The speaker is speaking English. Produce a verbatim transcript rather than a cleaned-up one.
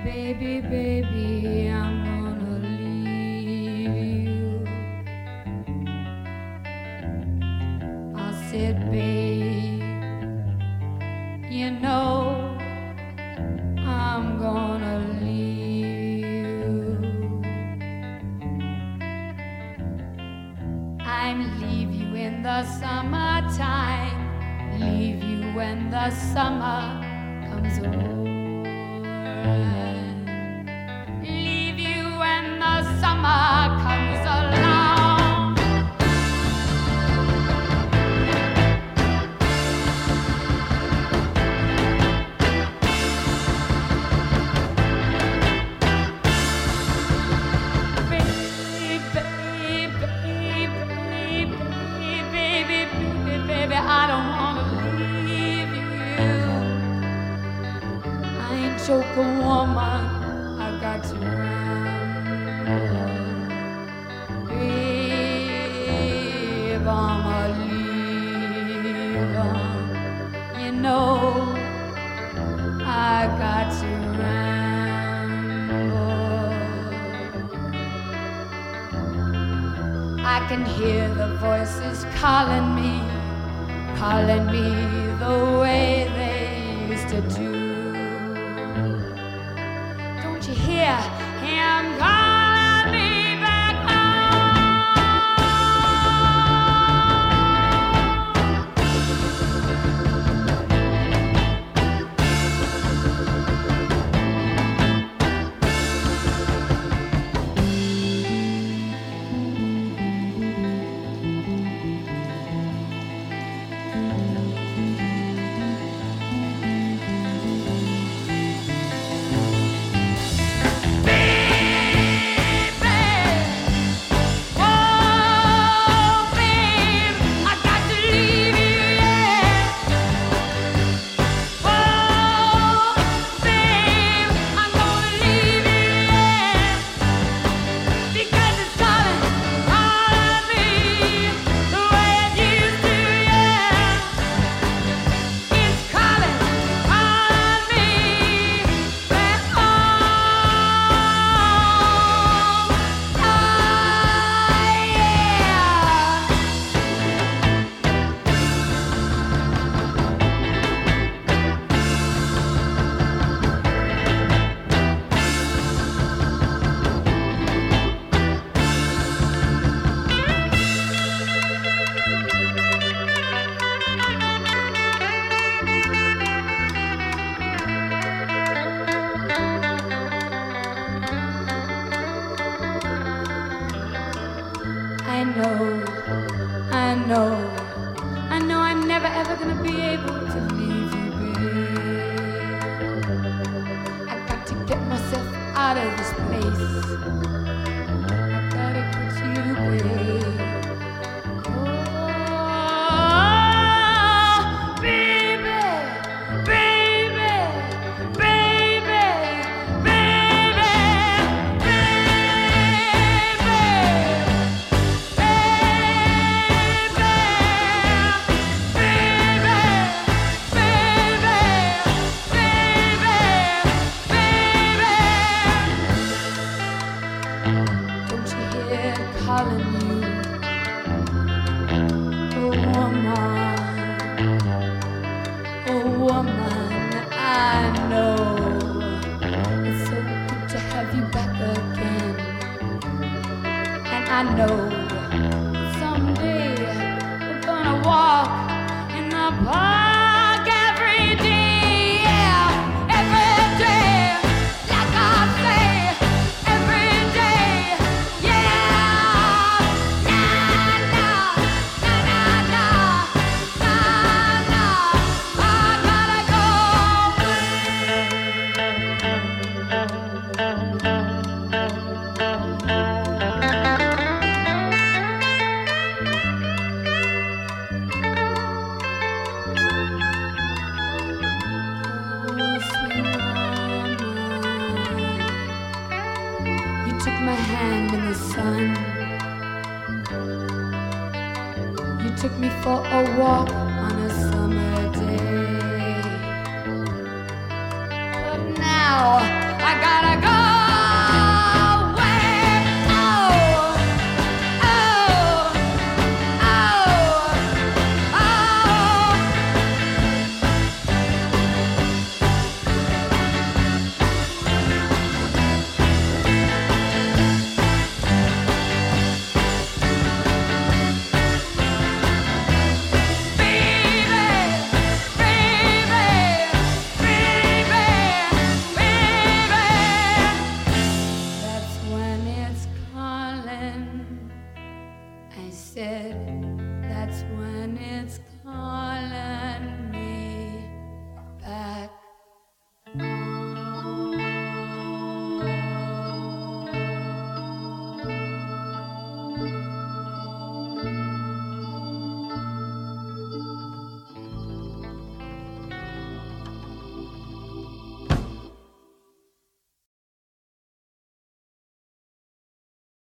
baby, baby, I'm gonna leave you. I said, babe, you know I'm gonna leave you. I'm leave you in the summertime, leave you when the summer comes over. Leave you when the summer comes along. Baby, baby, baby, baby, baby, baby, baby, I don't wanna leave you. I ain't choke a woman, I got to run. Babe, I'm a leaver. You know, I got to ramble. I can hear the voices calling me, calling me the way they used to do. Don't you hear him calling me back I know, I know, I know I'm never ever gonna be able to leave you, babe. I got to get myself out of this place. I gotta put you away. Oh, baby, baby, baby, baby, calling you a woman, a woman. I know it's so good to have you back again, and I know someday we're gonna walk in the park every day, yeah, every day, like I say, every day, yeah. My hand in the sun. You took me for a walk